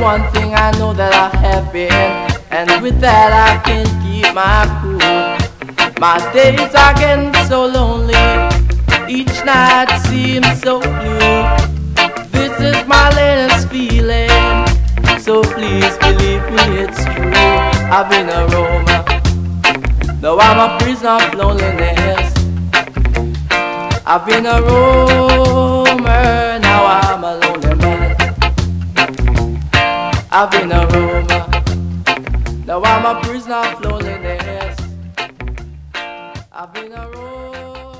one thing I know that I have been, and with that I can keep my cool. My days are getting so lonely, each night seems so blue. This is my latest feeling, so please believe me, it's true. I've been a roamer, now I'm a prisoner of loneliness. I've been a roamer, now I'm a lonely man. I've been a roamer, now I'm a prisoner of loneliness. I've been a roamer.